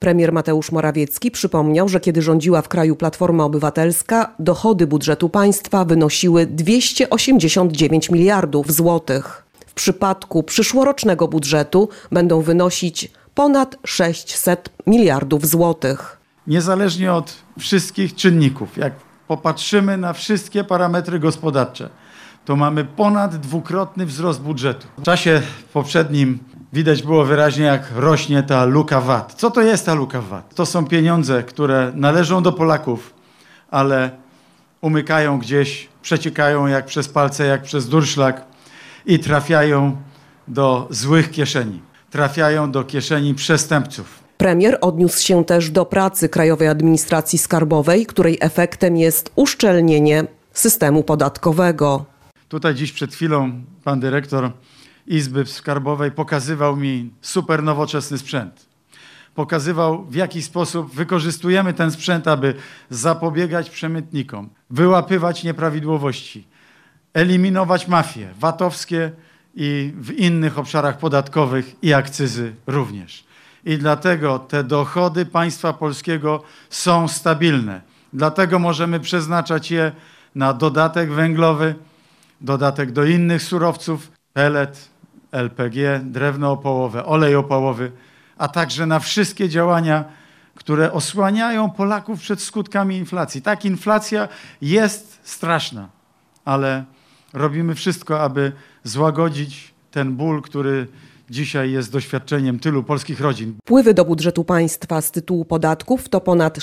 Premier Mateusz Morawiecki przypomniał, że kiedy rządziła w kraju Platforma Obywatelska, dochody budżetu państwa wynosiły 289 miliardów złotych. W przypadku przyszłorocznego budżetu będą wynosić ponad 600 miliardów złotych. Niezależnie od wszystkich czynników, jak popatrzymy na wszystkie parametry gospodarcze, to mamy ponad dwukrotny wzrost budżetu. W czasie poprzednim widać było wyraźnie, jak rośnie ta luka VAT. Co to jest ta luka VAT? To są pieniądze, które należą do Polaków, ale umykają gdzieś, przeciekają jak przez palce, jak przez durszlak i trafiają do złych kieszeni. Trafiają do kieszeni przestępców. Premier odniósł się też do pracy Krajowej Administracji Skarbowej, której efektem jest uszczelnienie systemu podatkowego. Tutaj dziś przed chwilą pan dyrektor Izby Skarbowej pokazywał mi super nowoczesny sprzęt. Pokazywał, w jaki sposób wykorzystujemy ten sprzęt, aby zapobiegać przemytnikom, wyłapywać nieprawidłowości, eliminować mafie VAT-owskie i w innych obszarach podatkowych i akcyzy również. I dlatego te dochody państwa polskiego są stabilne. Dlatego możemy przeznaczać je na dodatek węglowy, dodatek do innych surowców, pellet, LPG, drewno opałowe, olej opałowy, a także na wszystkie działania, które osłaniają Polaków przed skutkami inflacji. Tak, inflacja jest straszna, ale robimy wszystko, aby złagodzić ten ból, który dzisiaj jest doświadczeniem tylu polskich rodzin. Wpływy do budżetu państwa z tytułu podatków to ponad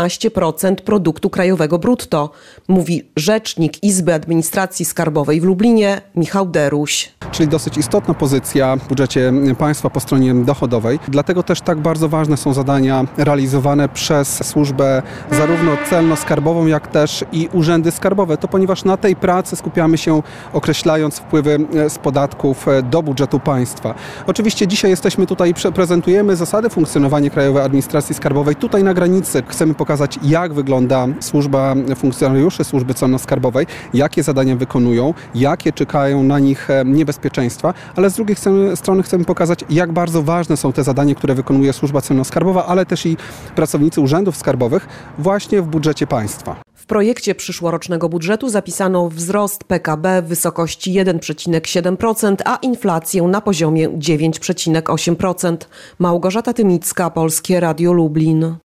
16% produktu krajowego brutto, mówi rzecznik Izby Administracji Skarbowej w Lublinie Michał Deruś. Czyli dosyć istotna pozycja w budżecie państwa po stronie dochodowej. Dlatego też tak bardzo ważne są zadania realizowane przez służbę zarówno celno-skarbową, jak też i urzędy skarbowe. To ponieważ na tej pracy skupiamy się, określając wpływy z podatków do budżetu państwa. Oczywiście dzisiaj jesteśmy tutaj, prezentujemy zasady funkcjonowania Krajowej Administracji Skarbowej. Tutaj na granicy chcemy pokazać, jak wygląda służba funkcjonariuszy służby celno-skarbowej, jakie zadania wykonują, jakie czekają na nich niebezpieczeństwa, ale z drugiej strony chcemy pokazać, jak bardzo ważne są te zadania, które wykonuje służba celno-skarbowa, ale też i pracownicy urzędów skarbowych właśnie w budżecie państwa. W projekcie przyszłorocznego budżetu zapisano wzrost PKB w wysokości 1,7%, a inflację na poziomie 9,8%. Małgorzata Tymicka, Polskie Radio Lublin.